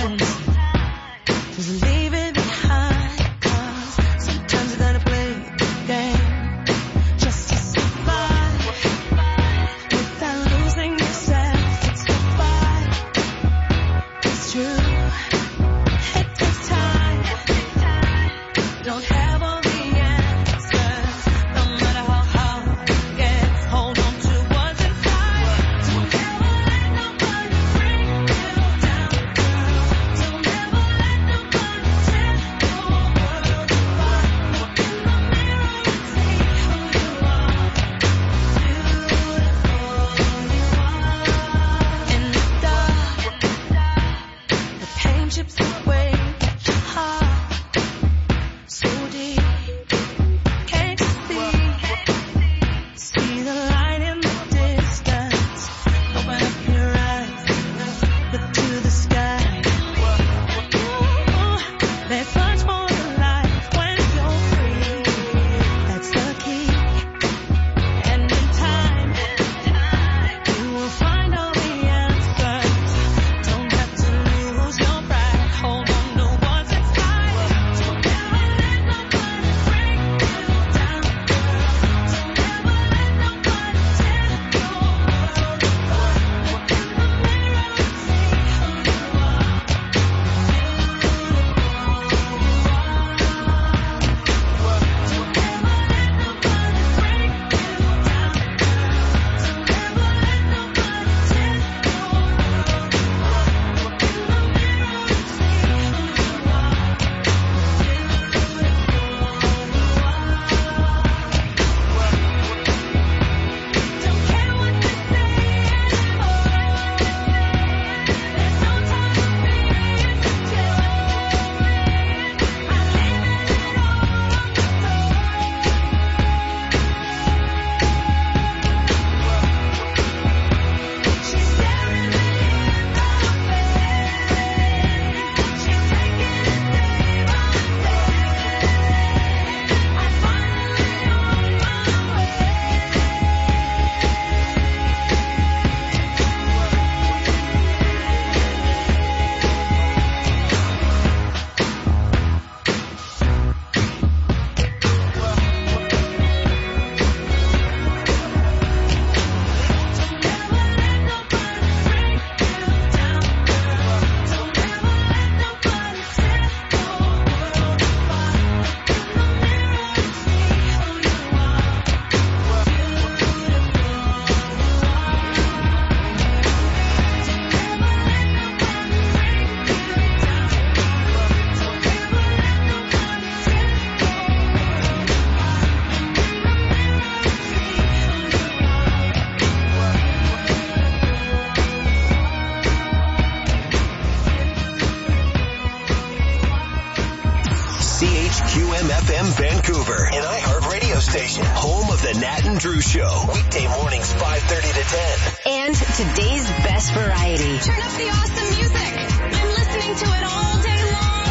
QMFM Vancouver, an iHeart radio station, home of the Nat and Drew Show, weekday mornings 5:30 to 10. And today's best variety. Turn up the awesome music. I'm listening to it all day long.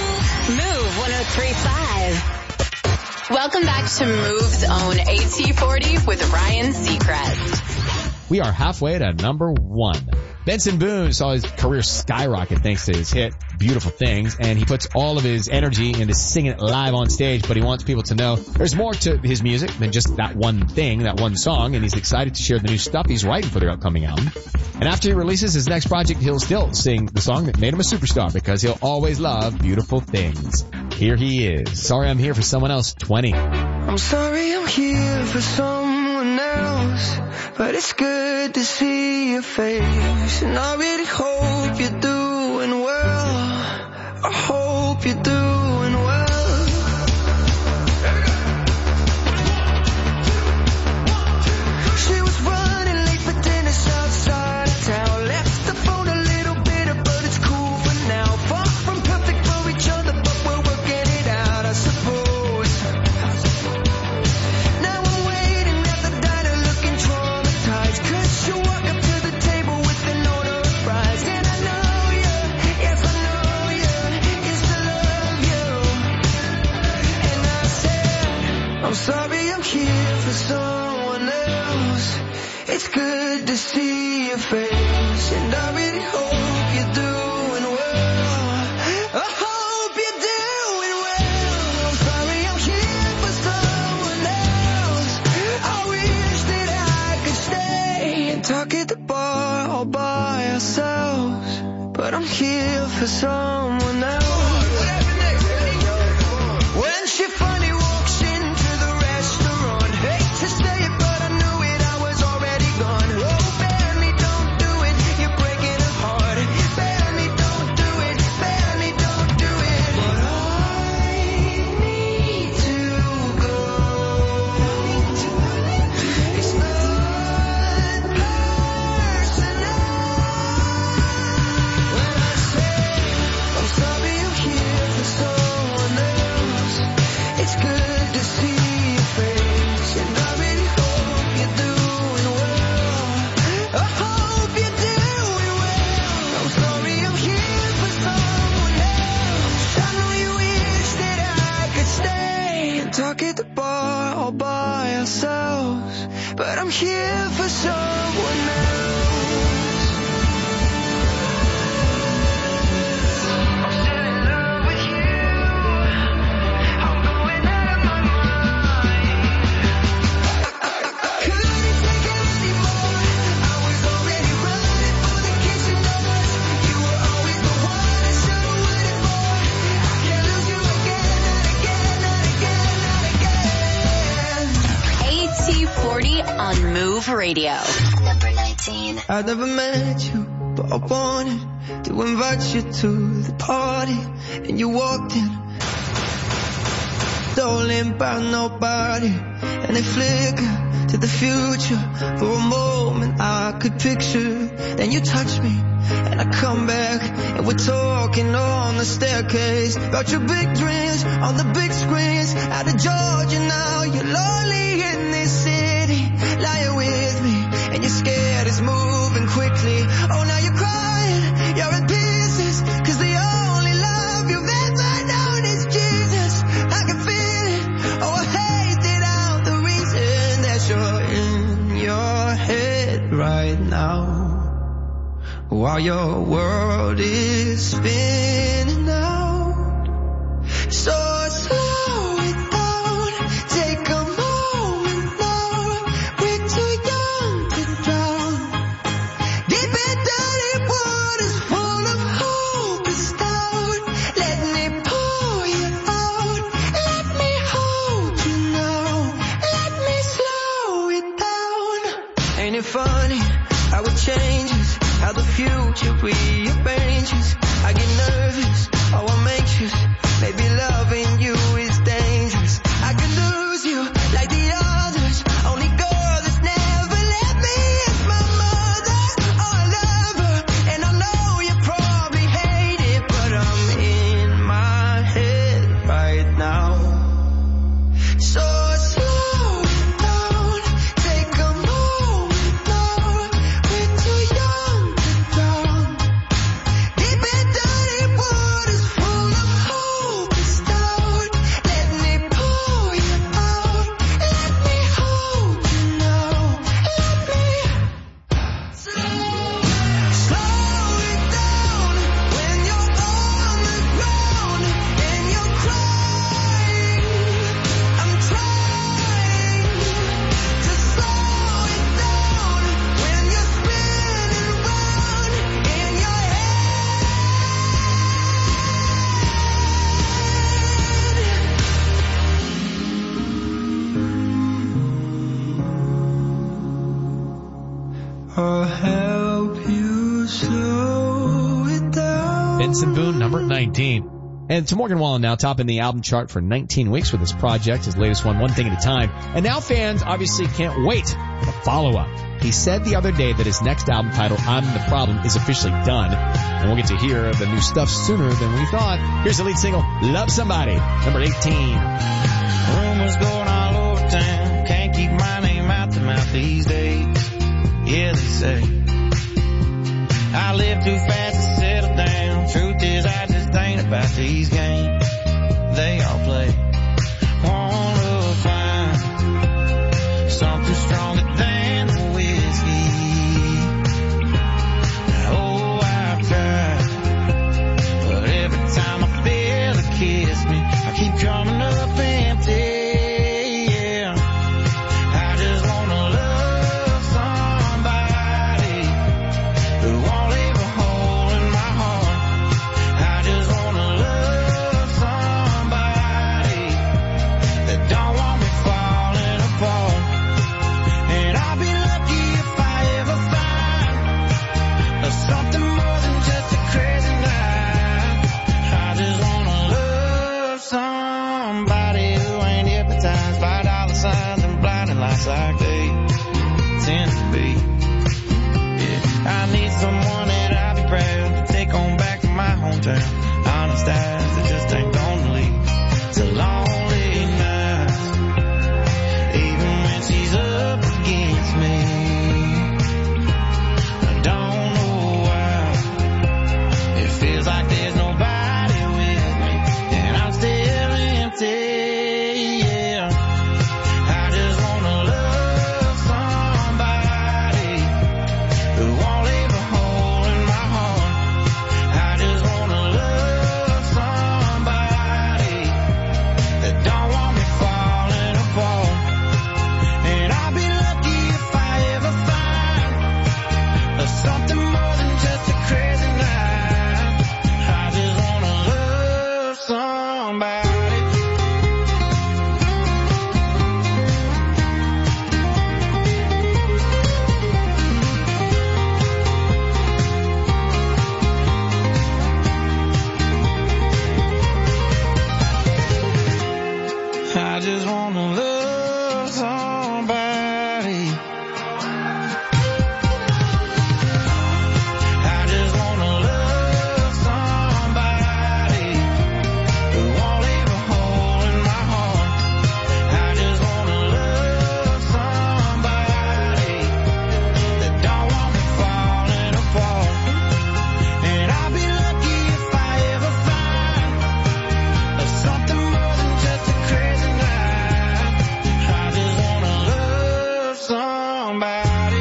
Move 103.5. Welcome back to Move's own AT40 with Ryan Seacrest. We are halfway to number 1. Benson Boone saw his career skyrocket thanks to his hit, Beautiful Things, and he puts all of his energy into singing it live on stage, but he wants people to know there's more to his music than just that one thing, that one song, and he's excited to share the new stuff he's writing for their upcoming album. And after he releases his next project, he'll still sing the song that made him a superstar because he'll always love Beautiful Things. Here he is. Sorry I'm here for someone else, 20. I'm sorry I'm here for someone else, but it's good to see your face, and I really hope you're doing well. I hope you're doing well. She was running late for dinner outside of town, left the phone a little bitter, but it's cool for now. Far from perfect for each other, but we're working it out, I suppose. Now I'm waiting at the diner looking traumatized, 'cause you walk up to the table with an order of fries, and I know I'm here for someone else. When she finally walks into the restaurant, hate to say it, but I knew it, I was already gone. Oh, bear me, don't do it, you're breaking her heart. Bear me, don't do it, bear me, don't do it. But I need to go. It's not personal. When I say I'm sorry, I'm here for someone else. It's good to see your face, and I really hope you're doing well. I hope you're doing well. I'm sorry, I'm here for someone else. I know you wish that I could stay and talk at the bar all by ourselves, but I'm here for someone else. I'm still in love with you. I'm going out of my mind. I couldn't take it anymore. I was already running for the kitchen doors. You were always the one I should have waited for. I can't lose you again, not again, not again, not again. AT40 on Move Radio. Number 19. I never met you, but I wanted to invite you to the party, and you walked in, stolen by nobody, and they flickered to the future. For a moment I could picture, then you touched me, and I come back, and we're talking on the staircase about your big dreams on the big screens. Out of Georgia now, you're lonely in this city, lying with me, and you're scared it's moving quickly. Oh, now you're crying, you're in pieces, 'cause the only love you've ever known is Jesus. I can feel it, oh, I hate it out, the reason that you're in your head right now, while your world is spinning out. So slow it down, take a moment now, we're too young to drown. Deep and dirty waters full of hope is down. Let me pull you out, let me hold you now, let me slow it down. Ain't it funny how it changes, how the future rearranges? I get nervous, oh I'm anxious, maybe loving you is dangerous. I could lose you like the others, only girl that's never let me is my mother. Oh, I love her, and I know you probably hate it, but I'm in my head right now. So slow it down, take a moment now, we're too young to drown. Deep and dirty waters full of hope is down. Let me pull you out, let me hold you now, let me slow it down. When you're on the ground and you're crying, I'm trying to slow it down. When you're spinning round in your head. I'll help you slow it down. Benson Boone, number 19. And to Morgan Wallen now, topping the album chart for 19 weeks with his project, his latest one thing at a time. And now fans obviously can't wait for the follow-up. He said the other day that his next album title, I'm the Problem, is officially done. And we'll get to hear the new stuff sooner than we thought. Here's the lead single, Love Somebody, number 18. Rumors going all over town. Can't keep my name out the mouth these days. Yeah, they say I live too fast to settle down. Truth is, I just ain't about these games they all play. Wanna find something stronger than the whiskey. Oh, I've tried, but every time I feel it kiss me, I keep coming up empty. Yeah, I just wanna love somebody who won't leave a hole in my heart. town. Honest eyes that just ain't gonna leave. It's a lonely night, even when she's up against me. I don't know why it feels like there's nobody with me, and I'm still empty. Yeah, I just wanna love somebody who won't leave a hole in my heart. I just wanna love somebody that don't want me falling apart. And I'll be lucky if I ever find something more than just a crazy night. I just wanna love somebody. I just wanna love somebody. I just wanna love somebody who won't leave a hole in my heart. I just wanna love somebody that don't want me falling apart. And I'll be lucky if I ever find something more than just a crazy night. I just wanna love somebody.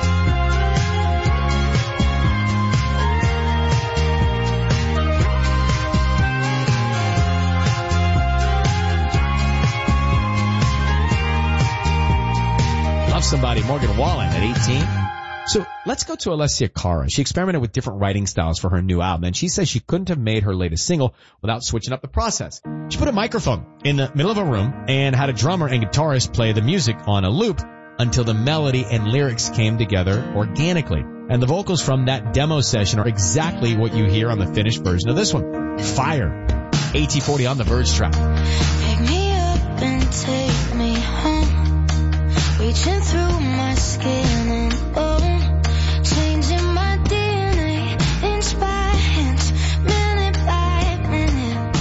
Love Somebody, Morgan Wallen at 18. So let's go to Alessia Cara. She experimented with different writing styles for her new album, and she says she couldn't have made her latest single without switching up the process. She put a microphone in the middle of a room and had a drummer and guitarist play the music on a loop until the melody and lyrics came together organically. And the vocals from that demo session are exactly what you hear on the finished version of this one. Fire. AT40 on the Verge track. Pick me up and take me home, reaching through my skin and bone, changing my DNA inch by inch, minute by minute.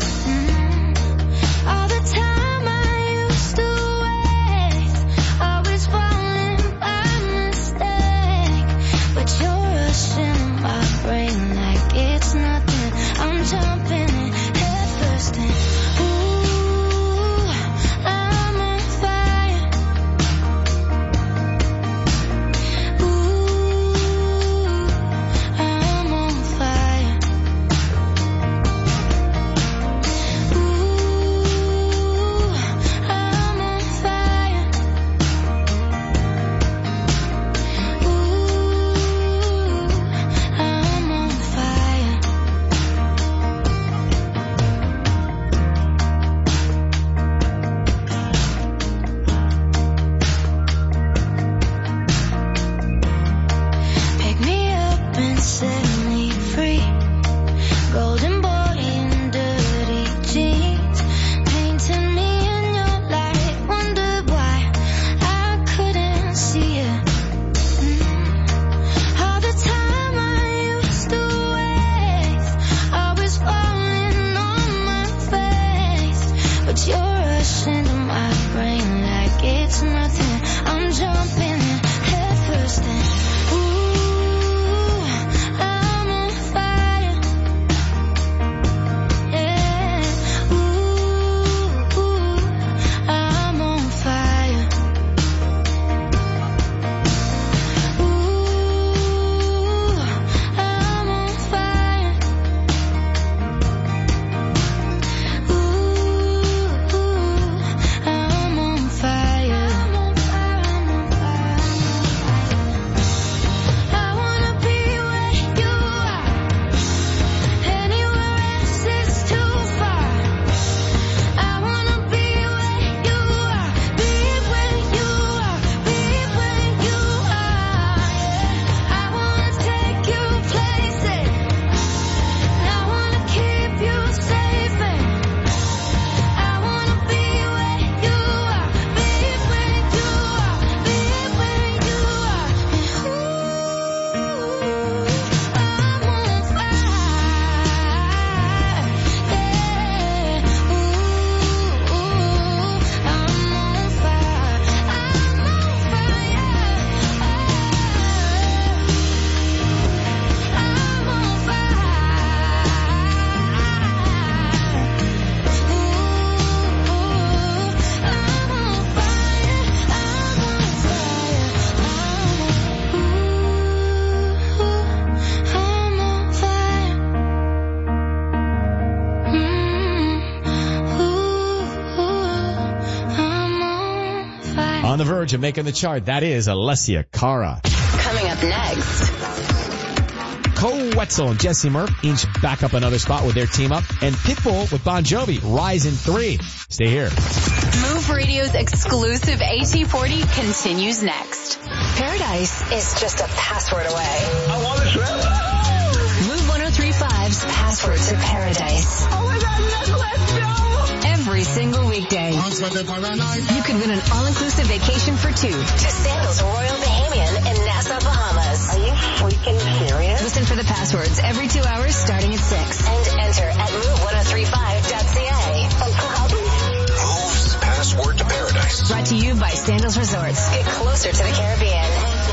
All the time I used to waste, always falling by mistake, but you're rushing my brain like it's nothing. I'm jumping in head first and ooh, I'm on fire. On the verge of making the chart, that is Alessia Cara. Coming up next. Cole Wetzel and Jesse Murph inch back up another spot with their team up. And Pitbull with Bon Jovi rise in 3. Stay here. Move Radio's exclusive AT40 continues next. Paradise is just a password away. I want to trip. Move 103.5's Password to Paradise. Oh my God, let's go. Every single weekday. You could win an all-inclusive vacation for 2 to Sandals Royal Bahamian in Nassau, Bahamas. Are you freaking serious? Listen for the passwords every 2 hours starting at 6. And enter at move1035.ca. Move's Password to Paradise. Brought to you by Sandals Resorts. Get closer to the Caribbean.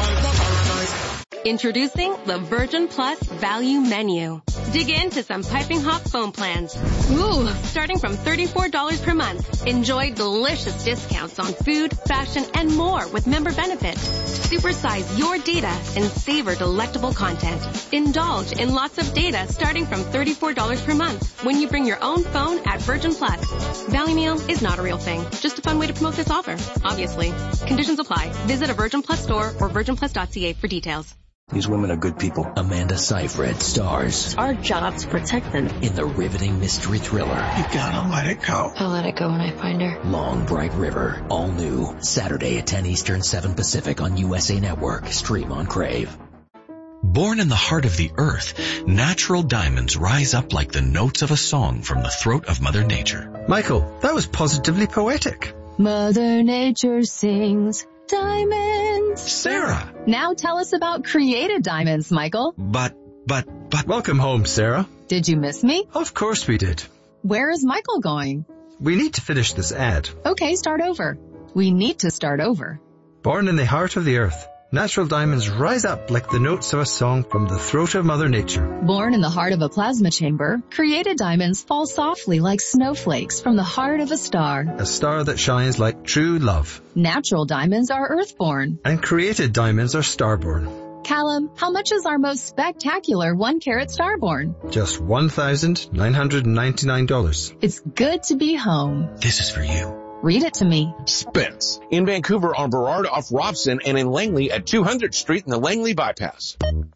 Introducing the Virgin Plus Value Menu. Dig into some piping hot phone plans. Ooh, starting from $34 per month. Enjoy delicious discounts on food, fashion, and more with member benefit. Supersize your data and savor delectable content. Indulge in lots of data starting from $34 per month when you bring your own phone at Virgin Plus. Value Meal is not a real thing, just a fun way to promote this offer, obviously. Conditions apply. Visit a Virgin Plus store or virginplus.ca for details. These women are good people. Amanda Seyfried stars Our job to protect them. in the riveting mystery thriller You gotta let it go. I'll let it go when I find her. Long Bright River. All new. Saturday at 10 Eastern, 7 Pacific on USA Network. Stream on Crave. Born in the heart of the earth, natural diamonds rise up like the notes of a song from the throat of Mother Nature. Michael, that was positively poetic. Mother Nature sings diamonds. Sarah! Now tell us about Created Diamonds, Michael. But. Welcome home, Sarah. Did you miss me? Of course we did. Where is Michael going? We need to finish this ad. Okay, start over. We need to start over. Born in the heart of the earth, natural diamonds rise up like the notes of a song from the throat of Mother Nature. Born in the heart of a plasma chamber, Created Diamonds fall softly like snowflakes from the heart of a star. A star that shines like true love. Natural diamonds are earthborn. And created diamonds are starborn. Callum, how much is our most spectacular 1-carat starborn? Just $1,999. It's good to be home. This is for you. Read it to me. Spence. In Vancouver on Burrard off Robson and in Langley at 200th Street in the Langley Bypass.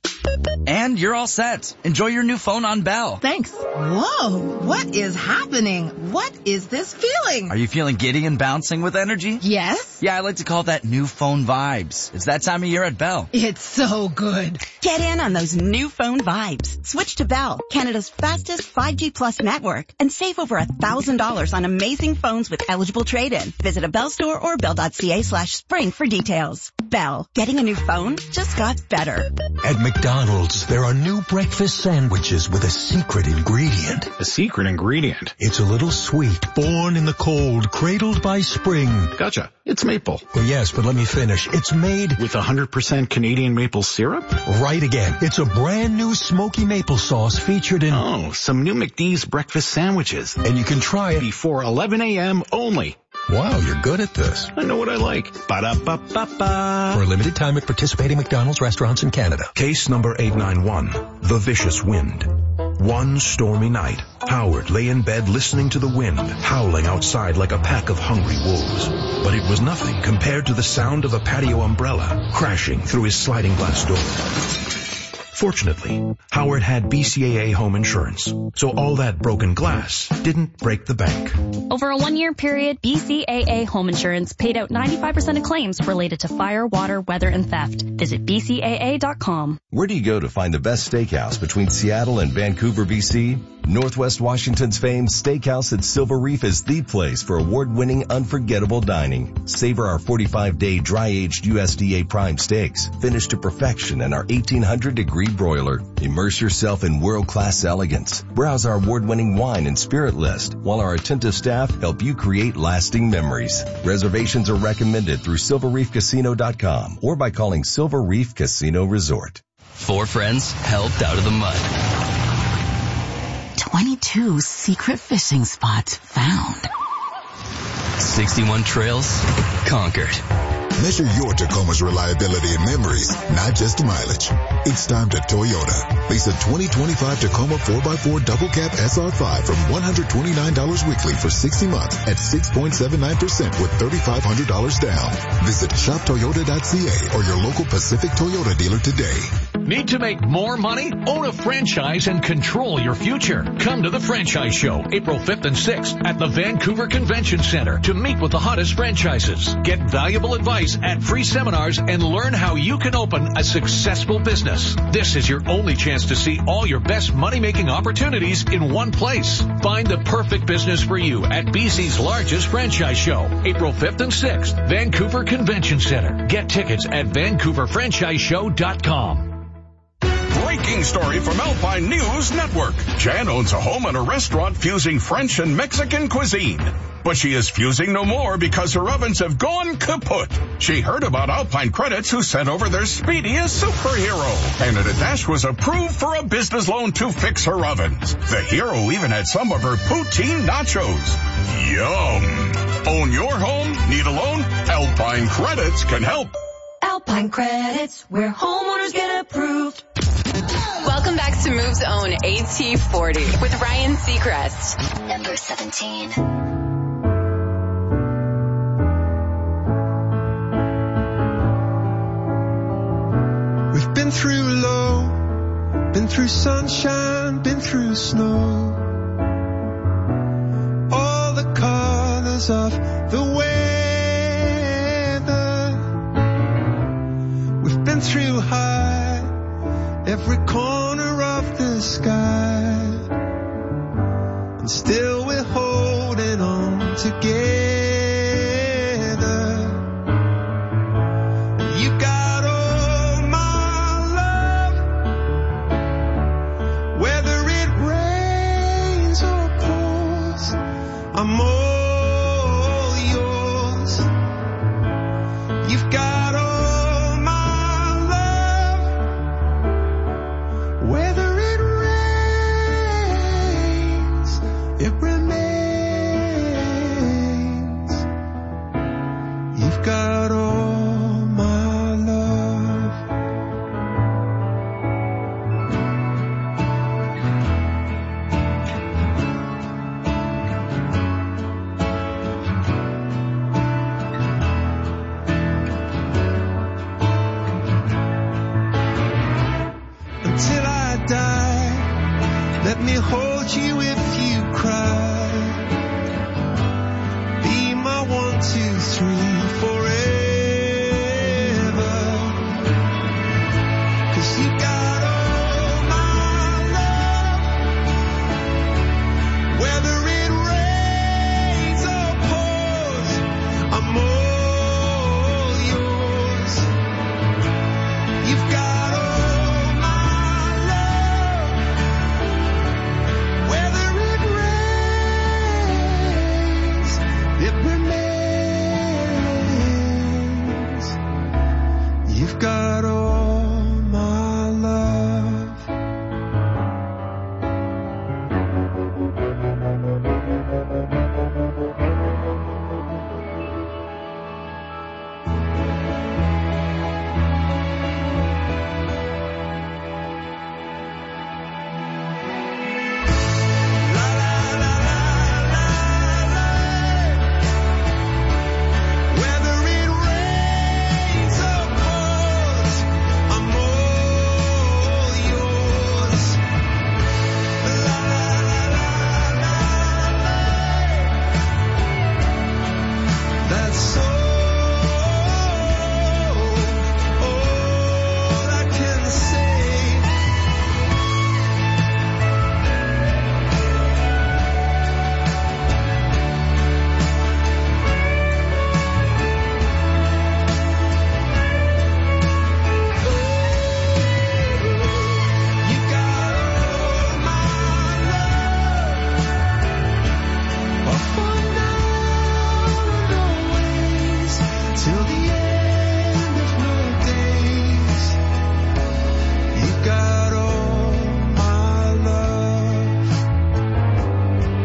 And you're all set. Enjoy your new phone on Bell. Thanks. Whoa, what is happening? What is this feeling? Are you feeling giddy and bouncing with energy? Yes. Yeah, I like to call that new phone vibes. It's that time of year at Bell. It's so good. Get in on those new phone vibes. Switch to Bell, Canada's fastest 5G plus network, and save over $1,000 on amazing phones with eligible trade-in. Visit a Bell store or bell.ca/spring for details. Bell, getting a new phone just got better. At McDonald's, there are new breakfast sandwiches with a secret ingredient. A secret ingredient? It's a little sweet, born in the cold, cradled by spring. Gotcha. It's maple. Well, yes, but let me finish. It's made with 100% Canadian maple syrup? Right again. It's a brand new smoky maple sauce featured in... Oh, some new McD's breakfast sandwiches. And you can try it before 11 a.m. only. Wow, you're good at this. I know what I like. Ba-da-ba-ba-ba. For a limited time at participating McDonald's restaurants in Canada. Case number 891, The Vicious Wind. One stormy night, Howard lay in bed listening to the wind, howling outside like a pack of hungry wolves. But it was nothing compared to the sound of a patio umbrella crashing through his sliding glass door. Fortunately, Howard had BCAA home insurance, so all that broken glass didn't break the bank. Over a 1-year period, BCAA Home Insurance paid out 95% of claims related to fire, water, weather, and theft. Visit BCAA.com. Where do you go to find the best steakhouse between Seattle and Vancouver, BC? Northwest Washington's famed Steakhouse at Silver Reef is the place for award-winning, unforgettable dining. Savor our 45-day dry-aged USDA prime steaks, finished to perfection in our 1800-degree broiler. Immerse yourself in world-class elegance. Browse our award-winning wine and spirit list, while our attentive staff help you create lasting memories. Reservations are recommended through silverreefcasino.com or by calling Silver Reef Casino Resort. 4 friends helped out of the mud. 22 secret fishing spots found. 61 trails conquered. Measure your Tacoma's reliability and memories, not just mileage. It's time to Toyota. Lease a 2025 Tacoma 4x4 double cab SR5 from $129 weekly for 60 months at 6.79% with $3,500 down. Visit shoptoyota.ca or your local Pacific Toyota dealer today. Need to make more money? Own a franchise and control your future. Come to the Franchise Show, April 5th and 6th at the Vancouver Convention Center to meet with the hottest franchises. Get valuable advice at free seminars and learn how you can open a successful business. This is your only chance to see all your best money-making opportunities in one place. Find the perfect business for you at BC's largest franchise show, April 5th and 6th, Vancouver Convention Center. Get tickets at vancouverfranchiseshow.com. Breaking story from Alpine News Network. Jan owns a home and a restaurant fusing French and Mexican cuisine. But she is fusing no more because her ovens have gone kaput. She heard about Alpine Credits, who sent over their speediest superhero. And a dash was approved for a business loan to fix her ovens. The hero even had some of her poutine nachos. Yum. Own your home? Need a loan? Alpine Credits can help. Alpine Credits, where homeowners get approved. Welcome back to Move's own AT40 with Ryan Seacrest. Number 17. We've been through low, been through sunshine, been through snow. All the colors of the weather. We've been through high, every corner of the sky, and still we're holding on together. You got all my love, whether it rains or pours, I'm all yours. You've got all my love, whether it rains, it remains. You've got all my love. Until I die, let me hold you if you cry. Be my 1, 2, 3 forever. 'Cause you got all my love, whether it rains or pours, I'm all yours. You've got all my love, whether it rains, it remains. You've got all my love. Whether it rains or pours, I'm all yours. La la la la la la. That's all I can say. You got all my love, oh, for now and always, till the end of my days. You got all my love.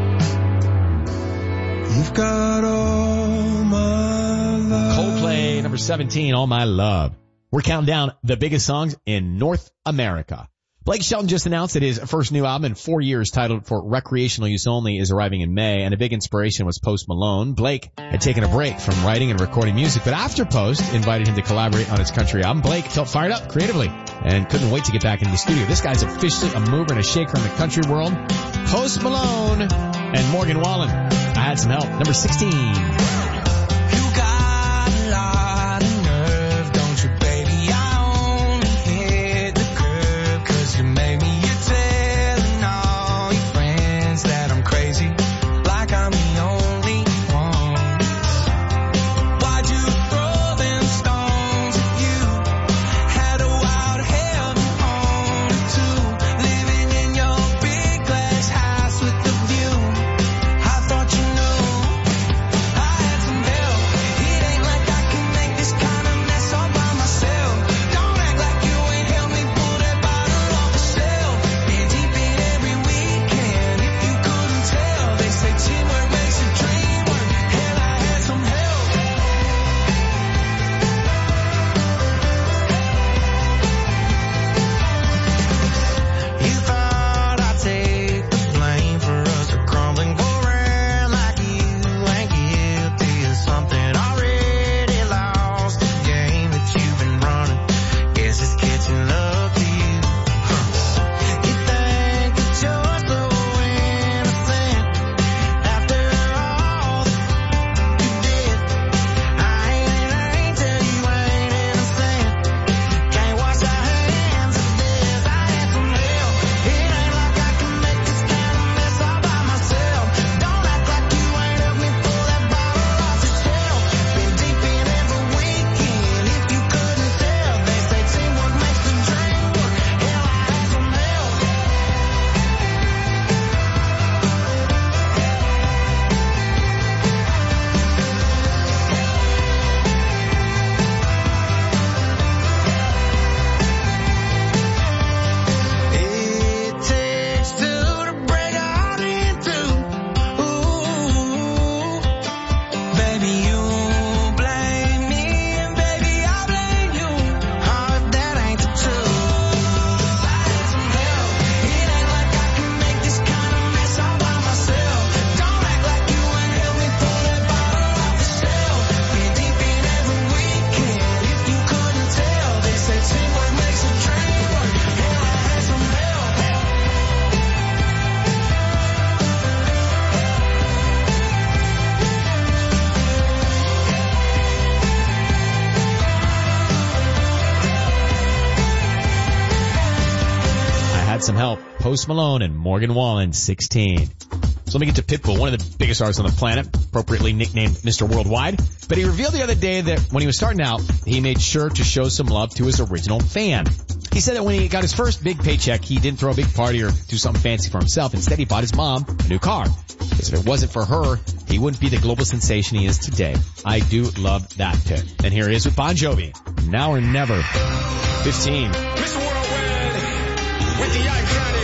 You've got all my love. Coldplay, number 17, All My Love. We're counting down the biggest songs in North America. Blake Shelton just announced that his first new album in 4 years, titled For Recreational Use Only, is arriving in May, and a big inspiration was Post Malone. Blake had taken a break from writing and recording music, but after Post invited him to collaborate on his country album, Blake felt fired up creatively and couldn't wait to get back into the studio. This guy's officially a mover and a shaker in the country world. Post Malone and Morgan Wallen. I Had Some Help, number 16. Some Help, Post Malone and Morgan Wallen, 16. So let me get to Pitbull, one of the biggest artists on the planet, appropriately nicknamed Mr. Worldwide. But he revealed the other day that when he was starting out, he made sure to show some love to his original fan. He said that when he got his first big paycheck, he didn't throw a big party or do something fancy for himself. Instead, he bought his mom a new car. Because if it wasn't for her, he wouldn't be the global sensation he is today. I do love that tip. And here it is with Bon Jovi, Now or Never, 15. Mr. Worldwide, with the iconic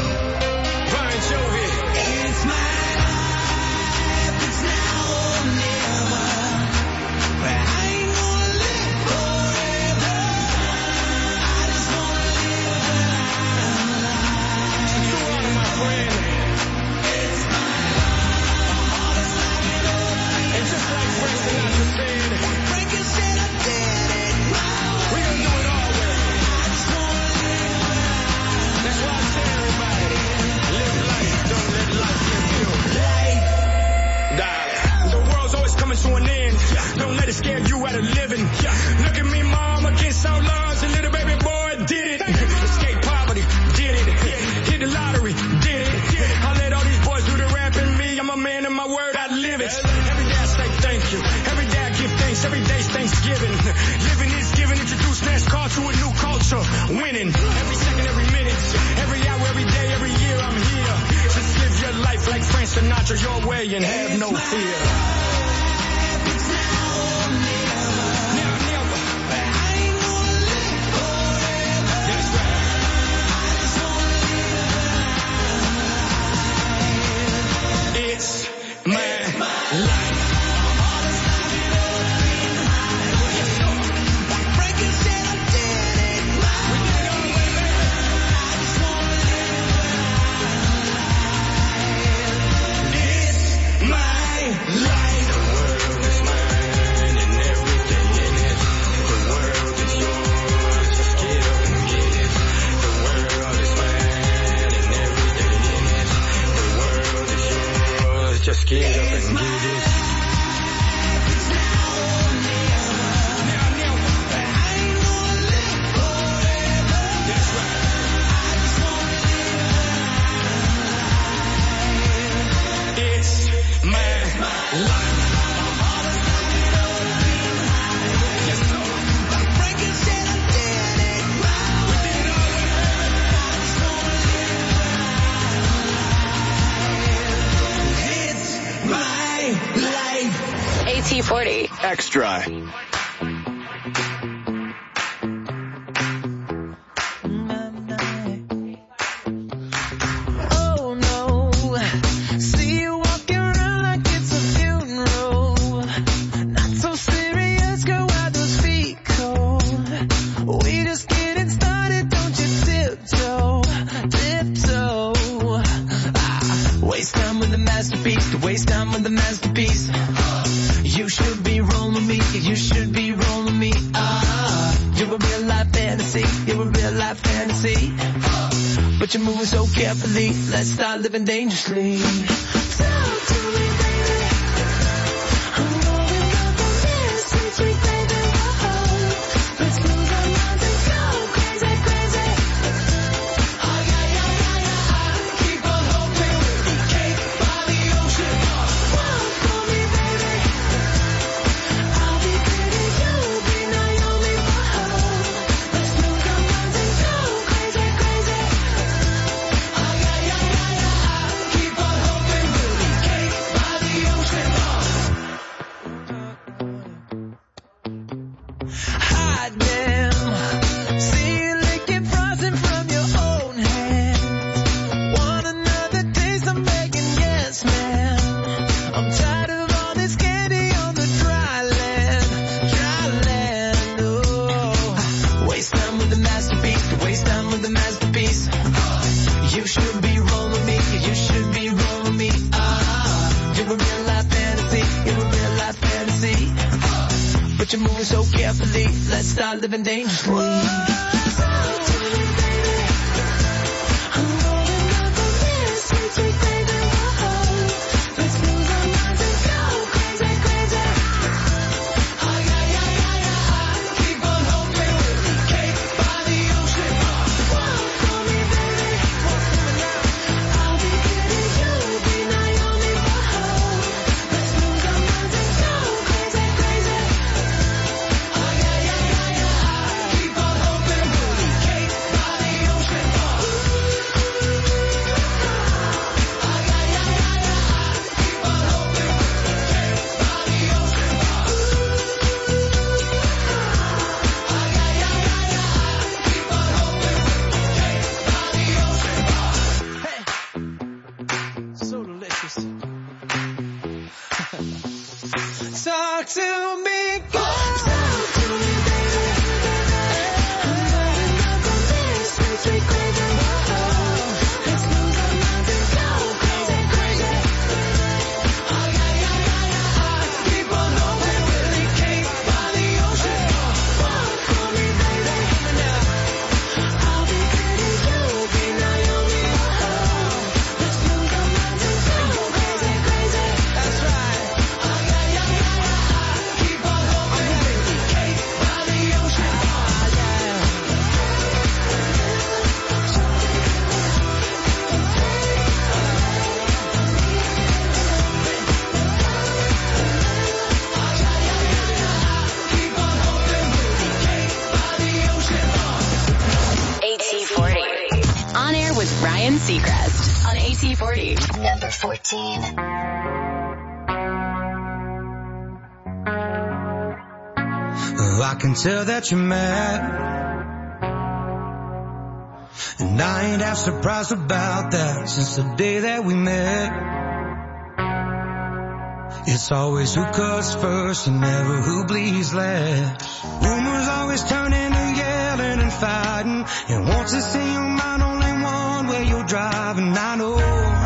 Bon Jovi. It's my life, it's now or never. But I ain't gonna live forever. I just wanna live my life. You are my friend. It's my life. My heart is like it all. And just like Frank Sinatra said, Frankie said I did it my way. We gonna do it all way. I just wanna live my life. That's why I tell everybody, live life, don't let life live you. Life, darling. The world's always coming to an end. Don't let it scare you out of living. Look at me, mom, against all odds. A little baby boy did it. Escape poverty, did it. Hit the lottery, did it. I let all these boys do the rapping. Me, I'm a man of my word, I live it. Every day I say thank you. Every day I give thanks. Every day's Thanksgiving. Living is giving. Introduce NASCAR to a new culture. Winning. Every second, every minute. Every hour, every day, every year I'm here. Just live your life like Frank Sinatra your way and have no fear. It's my life. Get up and do this. AT40 Extra. Oh no, see you walking around like it's a funeral. Not so serious, girl, why those feet cold? We just getting started, don't you tiptoe. Waste time with the masterpiece, to waste time with the masterpiece. You should be rolling me, you should be rolling me. You're a real life fantasy, you're a real life fantasy. But you're moving so carefully, let's start living dangerously. Talk to me, baby. I'm rolling up on this sweet baby. Whoa. Let's lose our minds and go crazy, crazy. Oh yeah, yeah, yeah, yeah. Keep on hoping we'll be cake by the ocean. Walk for me, baby. I'll be pretty, you'll be Naomi. Whoa. Let's lose our minds and go crazy, crazy. Oh yeah, yeah, yeah, yeah. Keep on hoping we'll be cake by the ocean. Hot damn, see you licking frosting from your own hands. Want another taste? I'm begging, yes, man. I'm tired of all this candy on the dry land, oh. Waste time with the masterpiece, to waste time with the masterpiece. You should be rolling me, you should be rolling me. You're a real life fantasy, you're a real life fantasy. But you're moving so carefully, let's start living dangerously. Talk to me, baby. I'm rolling up on this sweet baby. Whoa. Let's lose our minds and go crazy, crazy. Oh yeah, yeah, yeah, yeah. Keep on hoping we'll be cake by the ocean. Walk for me, baby. I'll be pretty, you'll be Naomi. Whoa. Let's lose our minds and go crazy, crazy. Oh yeah, yeah, yeah, yeah. Keep on hoping we'll be cake by the ocean. Oh yeah, yeah, yeah, yeah. Keep on hoping we'll be cake by the ocean. Oh yeah, yeah, yeah, yeah. Keep on hoping we'll be cake by the ocean. Hey, so delicious. Talk to me, girl. Talk to me, baby. I'm rolling up on this sweet baby. Whoa. Let's lose our minds and go crazy, crazy. Oh yeah, yeah, yeah, yeah. Keep on hoping we'll be cake by the ocean. Walk for me, baby. I'll be pretty, you'll be Naomi. Whoa. Let's lose our minds and go crazy, crazy. That's right. Oh yeah, yeah, yeah, yeah. Keep on hoping we'll be cake by the ocean. Oh yeah. Keep on hoping we'll be cake by the ocean. AT40. On air with Ryan Seacrest on AT40. Number 14. I can tell that you're mad, and I ain't half surprised about that since the day that we met. It's always who cuts first and never who bleeds last. Rumors always turn into yelling and fighting, and once it's in your mind only one way you're driving. I know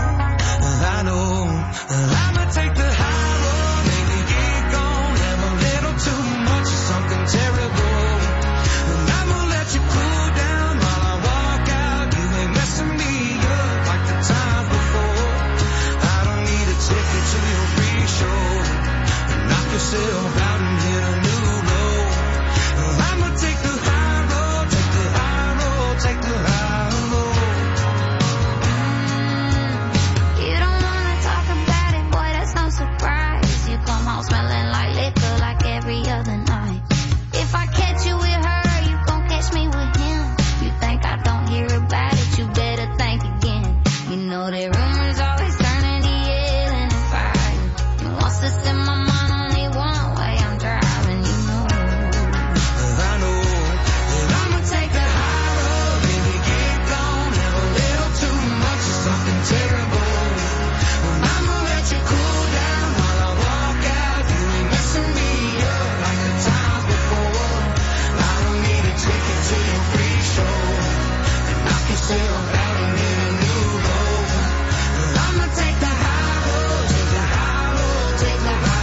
I'ma take the high road, maybe get gone, have a little too much of something terrible, and I'ma let you cool down while I walk out. You ain't messing me up like the times before. I don't need a ticket to your yourself out and hit a new low. I'ma take the high road, take the high road, take the high road. You don't wanna talk about it, boy, that's no surprise. You come home smelling like liquor like every other night. If I catch you with her, you gon' catch me with him. You think I don't hear about it, you better think again. You know that rumors always turning the air and the fire. You want to set my mind only one way, I'm driving, you know. I know that I'ma take the high road, baby, get gone. Have a little too much of something terrible. I'ma let you cool down while I walk out. You ain't messing me up like the times before. I don't need a ticket to your free show. And knock yourself out and hit a new road. I'ma take the high road, take the high road, take the high road.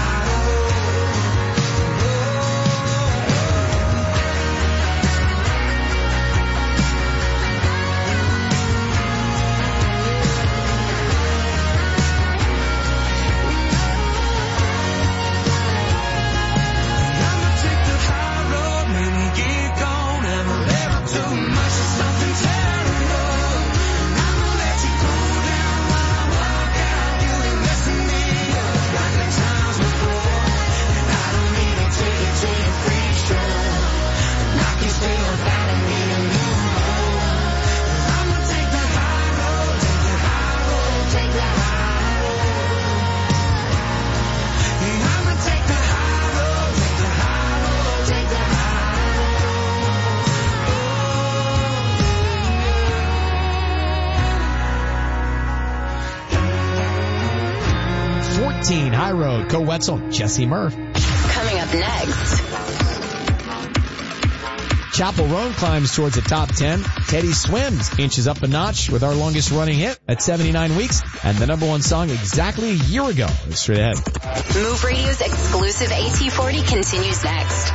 14, High Road, Co Wetzel, Jesse Murph. Coming up next. Chapel Roan climbs towards the top 10. Teddy Swims inches up a notch with our longest running hit at 79 weeks and the number one song exactly a year ago. Straight ahead. Move Radio's exclusive AT40 continues next.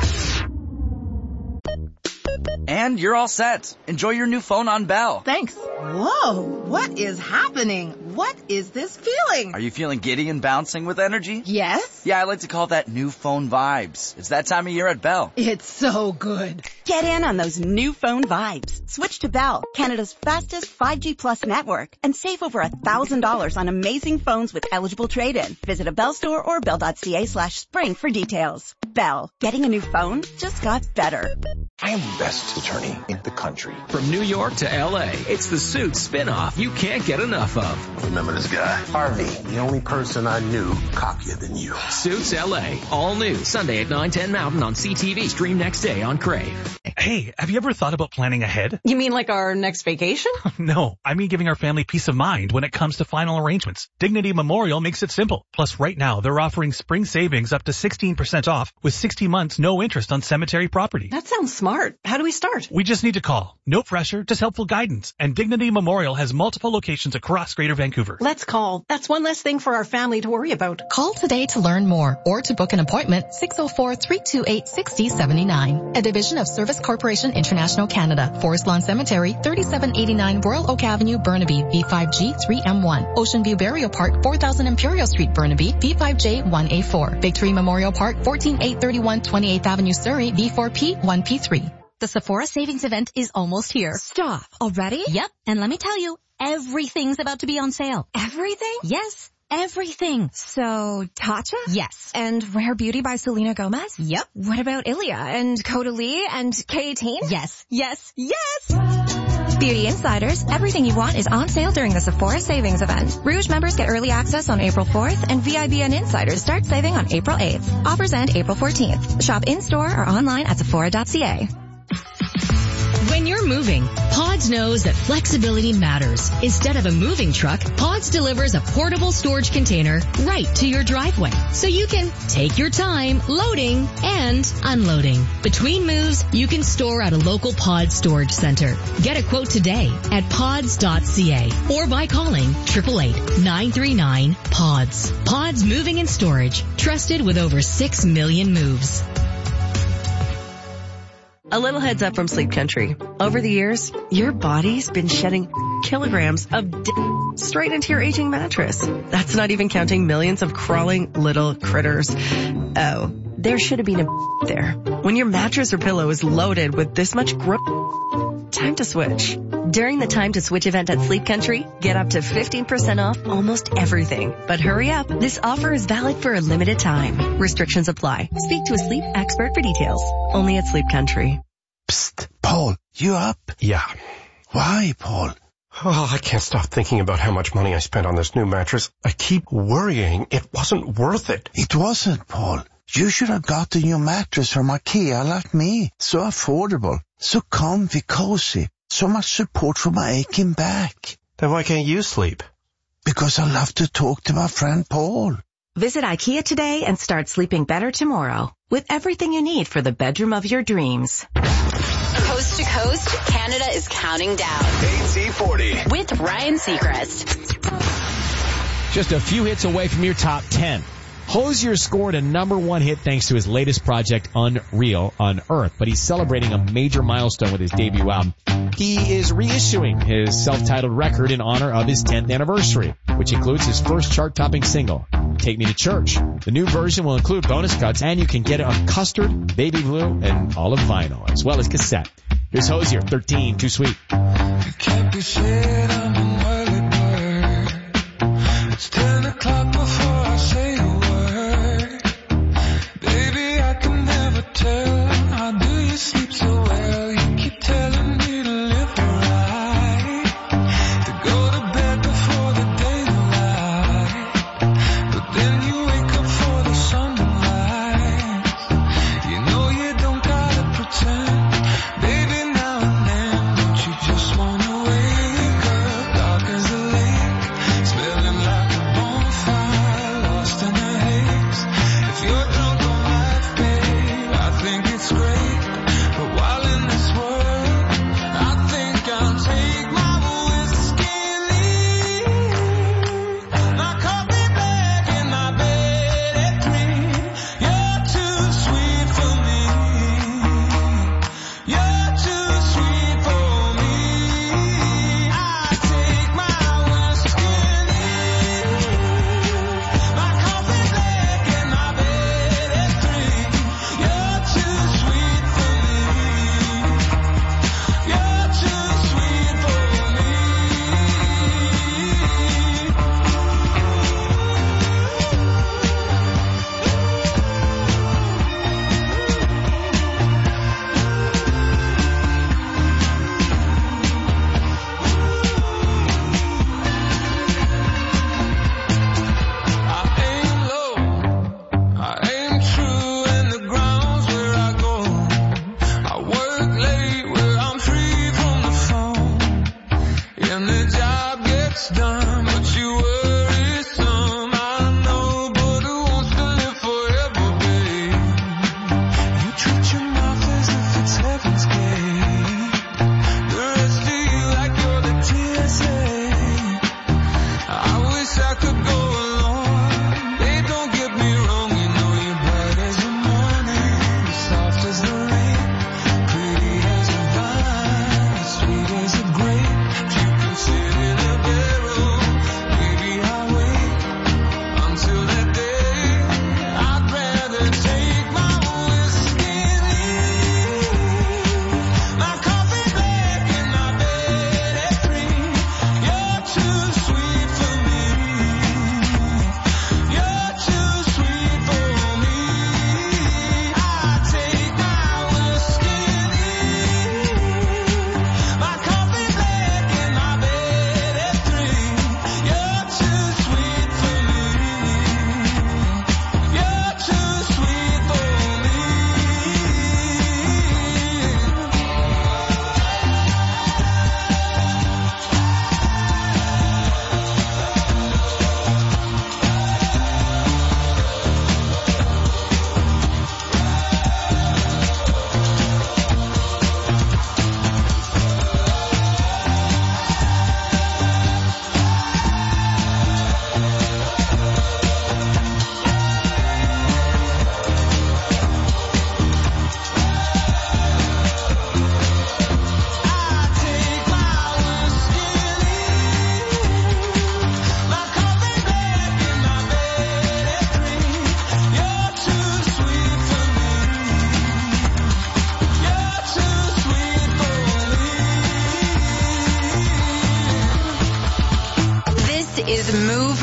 And you're all set. Enjoy your new phone on Bell. Thanks. Whoa, what is happening? What is this feeling? Are you feeling giddy and bouncing with energy? Yes. Yeah, I like to call that new phone vibes. It's that time of year at Bell. It's so good. Get in on those new phone vibes. Switch to Bell, Canada's fastest 5G Plus network, and save over $1,000 on amazing phones with eligible trade-in. Visit a Bell store or bell.ca/spring for details. Bell, getting a new phone just got better. I am the best attorney in the country. From New York to L.A., it's the Suits spinoff you can't get enough of. Remember this guy? Harvey, the only person I knew cockier than you. Suits L.A., all new, Sunday at 9/10 Mountain on CTV. Stream next day on Crave. Hey, have you ever thought about planning ahead? You mean like our next vacation? No, I mean giving our family peace of mind when it comes to final arrangements. Dignity Memorial makes it simple. Plus, right now, they're offering spring savings up to 16% off with 60 months no interest on cemetery property. That sounds smart. How do we start? We just need to call. No pressure, just helpful guidance. And Dignity Memorial has multiple locations across Greater Vancouver. Let's call. That's one less thing for our family to worry about. Call today to learn more or to book an appointment. 604-328-6079. A division of Service Corporation International Canada. Forest Lawn Cemetery, 3789 Royal Oak Avenue, Burnaby, B5G 3M1. Ocean View Burial Park, 4000 Imperial Street, Burnaby, B5J 1A4. Victory Memorial Park, 14831 28th Avenue, Surrey, B4P 1P3. The Sephora Savings Event is almost here. Stop. Already? Yep. And let me tell you, everything's about to be on sale. Everything? Yes. Everything. So, Tatcha? Yes. And Rare Beauty by Selena Gomez? Yep. What about Ilia and Caudalie and K18? Yes. Yes. Yes! Beauty Insiders, everything you want is on sale during the Sephora Savings Event. Rouge members get early access on April 4th, and VIBN Insiders start saving on April 8th. Offers end April 14th. Shop in-store or online at Sephora.ca. When you're moving, Pods knows that flexibility matters. Instead of a moving truck, Pods delivers a portable storage container right to your driveway, so you can take your time loading and unloading. Between moves, you can store at a local Pods storage center. Get a quote today at pods.ca or by calling 888-939-PODS. Pods Moving and Storage, trusted with over 6 million moves. A little heads up from Sleep Country. Over the years, your body's been shedding kilograms of straight into your aging mattress. That's not even counting millions of crawling little critters. Oh, there should have been a there. When your mattress or pillow is loaded with this much time to switch. During the Time to Switch event at Sleep Country, get up to 15% off almost everything. But hurry up, this offer is valid for a limited time. Restrictions apply. Speak to a sleep expert for details. Only at Sleep Country. Psst, Paul, you up? Yeah. Why, Paul? Oh, I can't stop thinking about how much money I spent on this new mattress. I keep worrying it wasn't worth it. It wasn't, Paul. You should have gotten your mattress from IKEA like me. So affordable, so comfy, cozy. So much support for my aching back. Then why can't you sleep? Because I love to talk to my friend Paul. Visit IKEA today and start sleeping better tomorrow with everything you need for the bedroom of your dreams. Coast to coast, Canada is counting down. AT40 with Ryan Seacrest. Just a few hits away from your top 10. Hozier scored a #1 hit thanks to his latest project, Unreal, on Earth, but he's celebrating a major milestone with his debut album. He is reissuing his self-titled record in honor of his 10th anniversary, which includes his first chart-topping single, Take Me to Church. The new version will include bonus cuts, and you can get it on custard, baby blue, and olive vinyl, as well as cassette. Here's Hozier, 13, Too Sweet. You can't be said I'm an early bird. It's 10 o'clock before I say a word. Baby, I can never tell. How do you sleep so well? You keep telling me to live right, to go to bed before the daylight. But then you wake up for the sunrise. You know you don't gotta pretend. Baby, now and then, don't you just wanna wake up dark as a lake, smelling like a bonfire?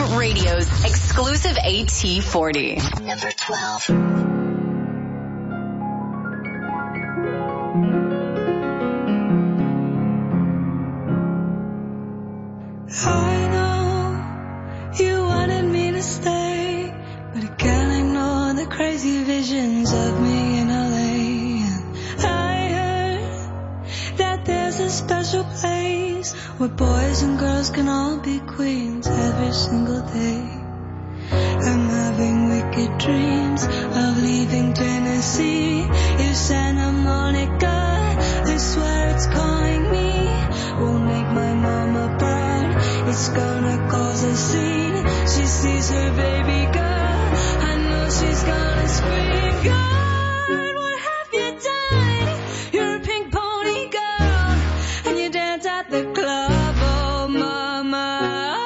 radio's exclusive AT40. Number 12. I know you wanted me to stay, but I can't ignore the crazy visions of me in LA. And I heard that there's a special place where boys and girls can all be queens every single day. I'm having wicked dreams of leaving Tennessee. If Santa Monica, I swear it's calling me, will make my mama proud. It's gonna cause a scene. She sees her baby girl, I know she's gonna scream. God, what have you done? You're a pink pony girl, and you dance at the club. Oh mama,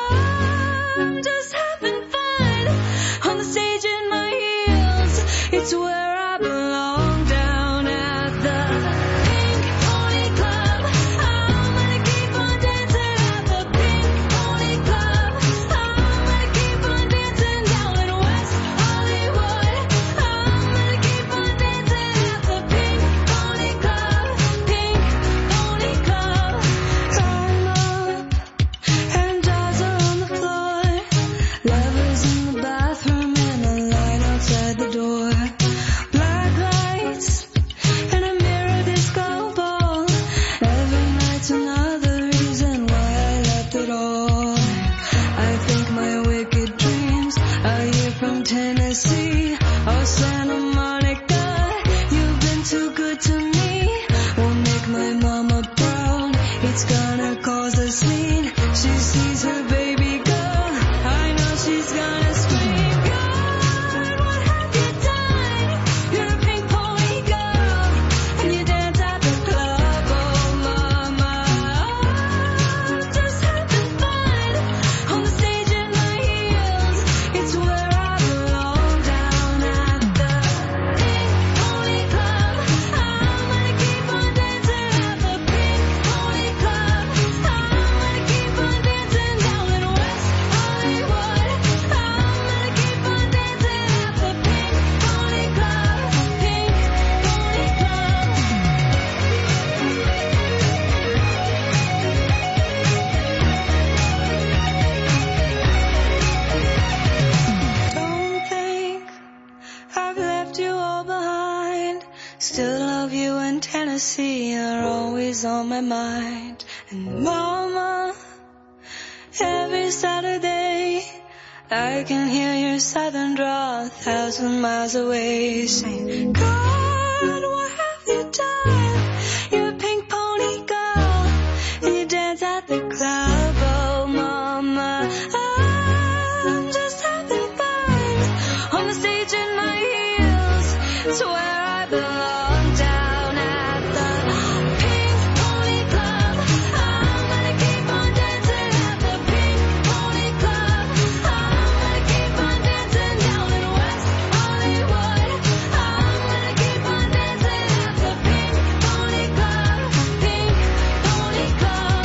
I'm just having fun on the stage in my heels. It's where I belong, down at the Pink Pony Club. I'm gonna keep on dancing at the Pink Pony Club. I'm gonna keep on dancing down in West Hollywood. I'm gonna keep on dancing at the Pink Pony Club. Pink Pony Club. I'm up and dolls are on the floor. Lovers in the bathroom and a line outside the door. Black lights and a mirror disco ball. Every night's another reason why I left it all. I think my wicked dreams are here from Tennessee. Oh, Santa Monica, you've been too good to me. Will make my mama proud. It's gonna cause a scene. She sees her baby girl, I know she's gonna scream. God, what have you done? You're a pink pony girl, and you dance at the club. Oh mama, I'm just having fun on the stage in my heels. It's where I belong, down at the Pink Pony Club. I'm gonna keep on dancing at the Pink Pony Club. I'm gonna keep on dancing down in West Hollywood. I'm gonna keep on dancing at the Pink Pony Club. Pink Pony Club. Don't think I've left you all behind. Still love you, and Tennessee are always on my mind. And mama, every Saturday I can hear your southern drawl 1,000 miles away, saying, God, what have you done? You're a pink pony girl, and you dance at the club. Oh mama, I'm just having fun on the stage in my heels. It's where I belong, down at the Pink Pony Club. I'm gonna keep on dancing at the Pink Pony Club. I'm gonna keep on dancing down in West Hollywood. I'm gonna keep on dancing at the Pink Pony Club. Pink Pony Club.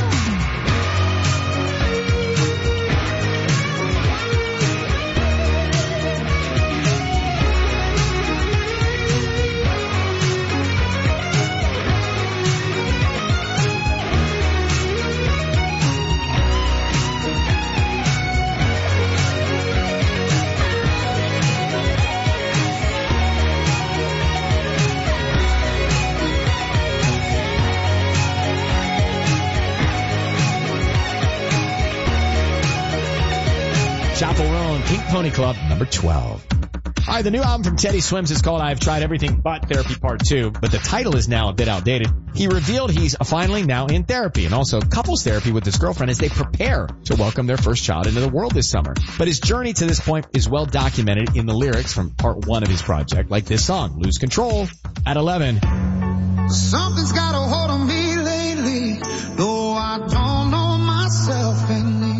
Chapel Roan, Pink Pony Club, number 12. All right, the new album from Teddy Swims is called I've Tried Everything But Therapy Part 2, but the title is now a bit outdated. He revealed he's finally now in therapy and also couples therapy with his girlfriend as they prepare to welcome their first child into the world this summer. But his journey to this point is well documented in the lyrics from part 1 of his project, like this song, Lose Control, at 11. Something's got a hold on me lately, though I don't know myself anymore.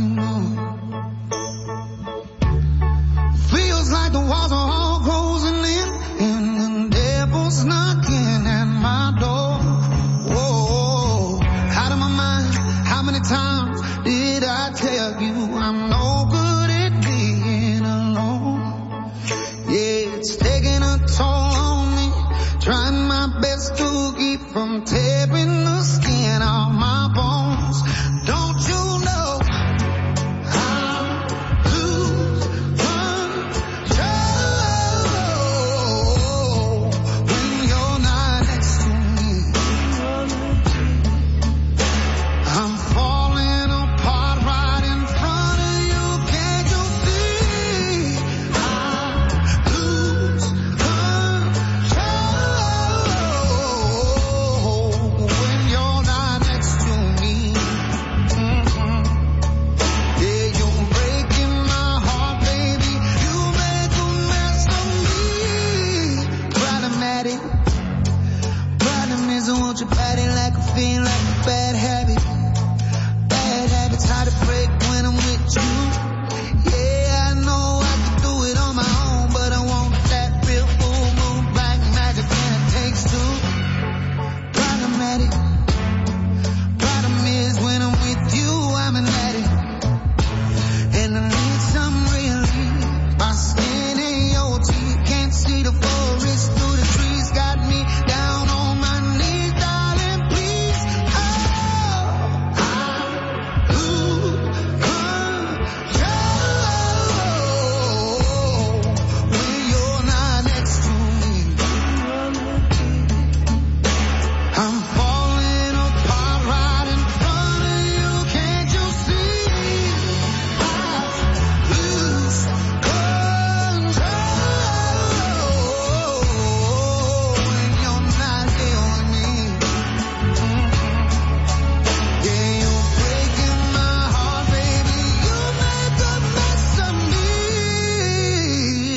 Feels like the walls are all closing in, and the devil's knocking at my door. Whoa, out of my mind, how many times did I tell you I'm no good at this?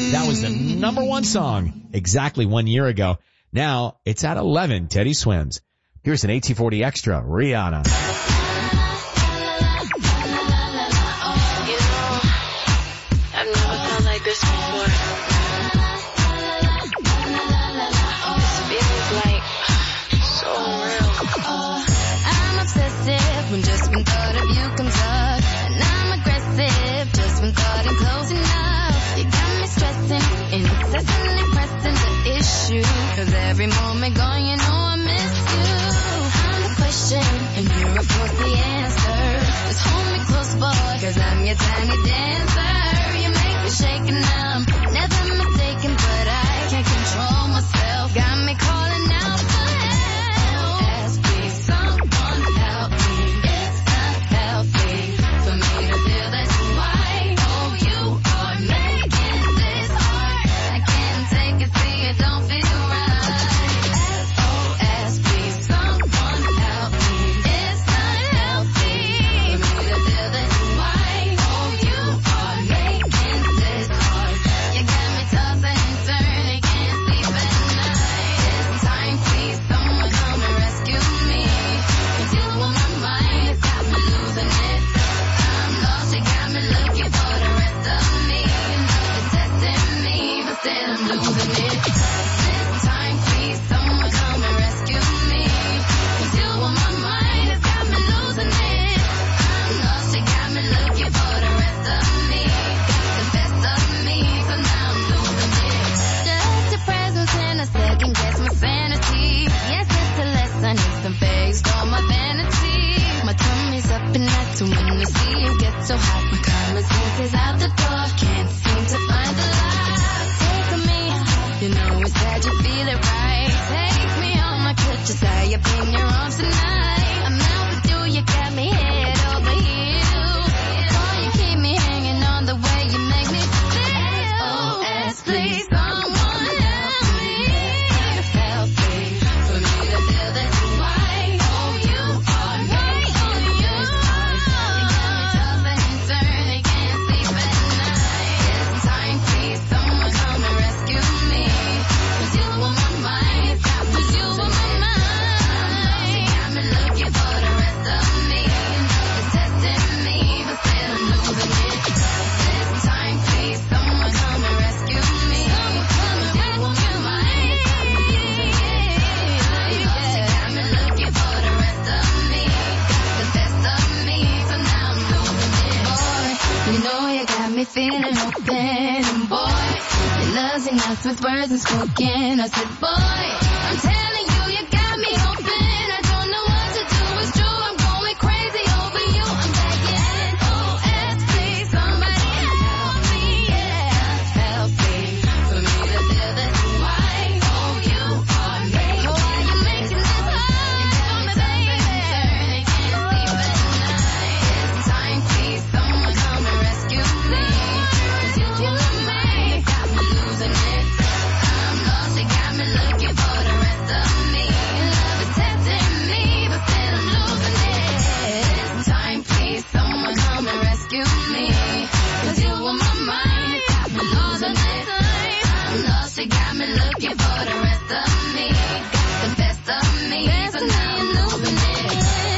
That was the number one song exactly 1 year ago. Now it's at 11. Teddy Swims. Here's an AT40 Extra, Rihanna. I've never felt like this before. This feels like so real. I'm obsessive when just one thought of you comes up. And I'm aggressive just when thought I'm close enough. You got me stressing, incessantly pressing the issue. Cause every moment gone, you know I miss you. I'm the question, and you're of course the answer. Just hold me close, boy, cause I'm your tiny dancer. You make me shake and I'm never mistaken, but I can't control myself. Got me calling out for help. Ask please, someone help me. It's not healthy for me to feel this way. Oh, you are making this hard. I can't take it, see it don't feel right. SOS, please, someone help me. It's not healthy for me to feel this way. Oh, you are making this hard. You got me tossing and turning, can't sleep at night. It's time, please, someone come and rescue me. Cause you on my mind, it's got me losing it. I'm lost, you got me looking for the rest of me. Love is testing me, but still I'm losing it. This time, please, someone come and rescue me. Cause you on my mind, it's got me losing it. I'm lost, you got me looking for the rest of me. Got the best of me, so now I'm losing it. Just your presence in a second, guess my sanity. Yes, it's a lesson, it's confessed all my vanity. My tummy's up and acting when I see you get so hot. My common sense is out the door, can't seem to find the light. Take me, you know it's sad you feel it right. Take me on my clutches, I up in your arms tonight. I'm out with you, you got me head over heels. Boy, you keep me hanging on the way you make me feel. SOS, please, someone help me. It's healthy for me to feel this way. Oh, you are making this hard. You got me tossing and turning, can't sleep at night. It's time, please, someone come and rescue me. Cause you on my mind, it's got me losing it. You got me looking for the rest of me. Love is testing me, but still I'm losing it. This time, please, someone come and rescue me. Cause you on my mind, it's got me losing it. You got me looking for the rest of me. Got the best of me, so now I'm losing it. Boy, you know you got me feeling open. And boy, your love's enough with words unspoken. I said, boy, I'm telling you, you got me open. I don't know what to do, it's true, I'm going crazy over you. I'm begging, SOS, please, somebody help me, yeah. Help me, for me to feel this way. Oh, you are making, why you making this hard for me, baby? Can't sleep at night. It's time, please, someone come and rescue me. Cause you on my mind, it got me losing it. I'm lost, it got me looking for the rest of me. Love is testing me, but still I'm losing it. It's time, please, someone come and rescue me. Cause you on my mind, it got me losing it. I'm lost, it got me looking for the rest of me. Got the best of me, so now I'm losing it.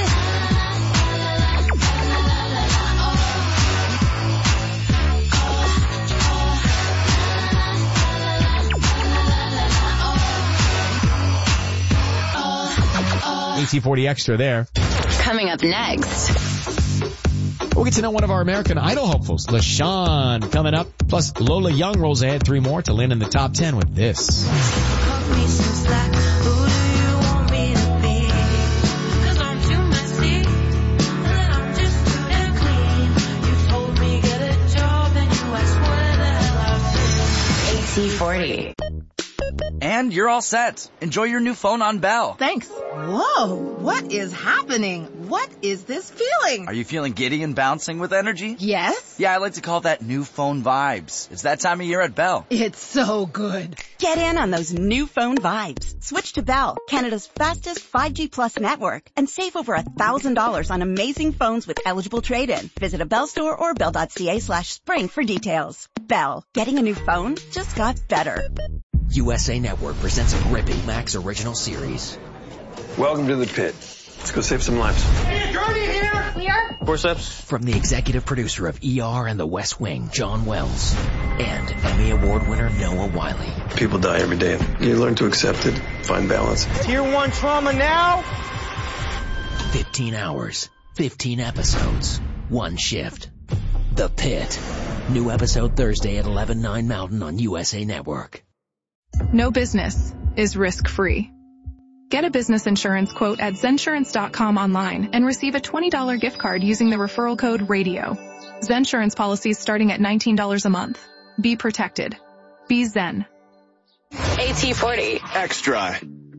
AT40 Extra there. Coming up next. We'll get to know one of our American Idol hopefuls, LaShawn, coming up. Plus, Lola Young rolls ahead 3 more to land in the top 10 with this. Cut me some slack. Who do you want me to be? Cause I'm too messy. And then I'm just too damn clean. You told me get a job and you asked where the hell I've been. AT40. And you're all set. Enjoy your new phone on Bell. Thanks. Whoa, what is happening? What is this feeling? Are you feeling giddy and bouncing with energy? Yes. Yeah, I like to call that new phone vibes. It's that time of year at Bell. It's so good. Get in on those new phone vibes. Switch to Bell, Canada's fastest 5G Plus network, and save over $1,000 on amazing phones with eligible trade-in. Visit a Bell store or bell.ca/spring for details. Bell, getting a new phone just got better. USA Network presents a gripping Max original series. Welcome to the pit. Let's go save some lives. Hey, Gurney here! Clear? Forceps. From the executive producer of ER and The West Wing, John Wells, and Emmy Award winner Noah Wiley. People die every day. You learn to accept it, find balance. Tier 1 trauma now? 15 hours, 15 episodes, one shift. The Pit. New episode Thursday at 11/9 Mountain on USA Network. No business is risk-free. Get a business insurance quote at Zensurance.com online and receive a $20 gift card using the referral code RADIO. Zensurance policies starting at $19 a month. Be protected. Be Zen. AT40. Extra.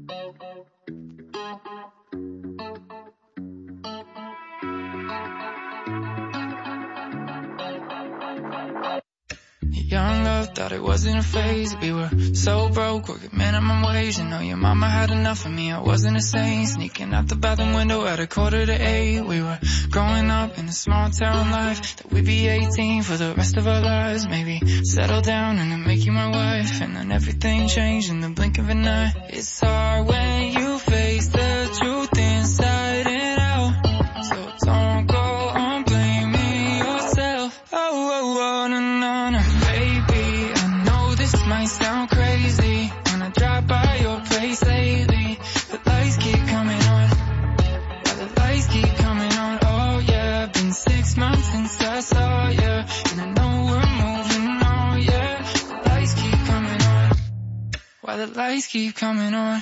Young love, thought it wasn't a phase. We were so broke, working minimum wage. You know your mama had enough of me, I wasn't a saint. Sneaking out the bathroom window at 7:45. We were growing up in a small town life. That we'd be 18 for the rest of our lives. Maybe settle down and then make you my wife. And then everything changed in the blink of an eye. It's hard when you face the truth inside and out. So don't go on blaming yourself. Oh, no, no, no. Might sound crazy when I drive by your place lately. The lights keep coming on. Yeah, the lights keep coming on. Oh yeah, been 6 months since I saw ya, and I know we're moving on. Yeah, the lights keep coming on. Why the lights keep coming on?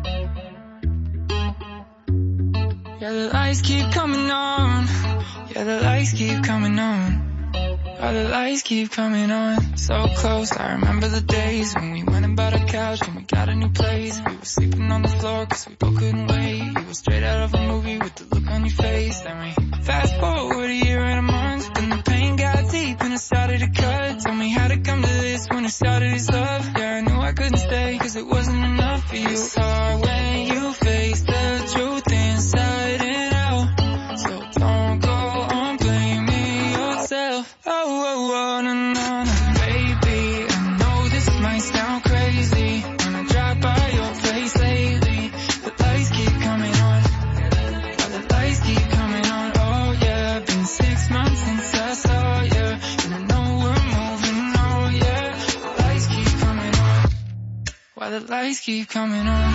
Yeah, the lights keep coming on. Yeah, the lights keep coming on. Why the lights keep coming on, so close. I remember the days when we went and bought a couch and we got a new place. We were sleeping on the floor cause we both couldn't wait. You were straight out of a movie with the look on your face. Then we fast forward a year and a month, then the pain got deep and it started to cut. Tell me how to come to this when it started as love. Yeah, I knew I couldn't stay cause it wasn't enough for you. It's hard when you face the truth inside and out. So don't go on blaming yourself. Oh, no, no, no. Baby, I know this might sound crazy when I drive by your place lately. The lights keep coming on. The lights keep coming on. Oh yeah, been 6 months since I saw ya, and I know we're moving on. Yeah, the lights keep coming on. Why the lights keep coming on?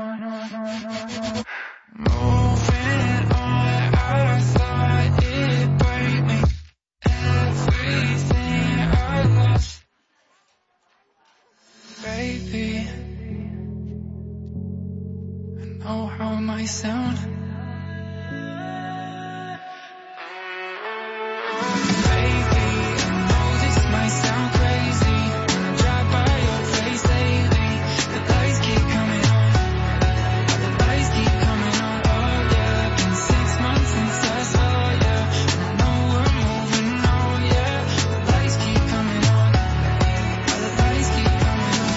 Moving on, I thought it'd break me. Everything I lost, baby. I know how it might sound. Baby, I know this might sound crazy when I drive by your place lately. The lights keep coming on. The lights keep coming on. Oh yeah, been 6 months since I saw ya, and I know we're moving on. Yeah, the lights keep coming on. The lights keep coming on.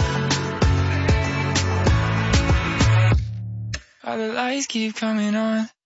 The lights keep coming on.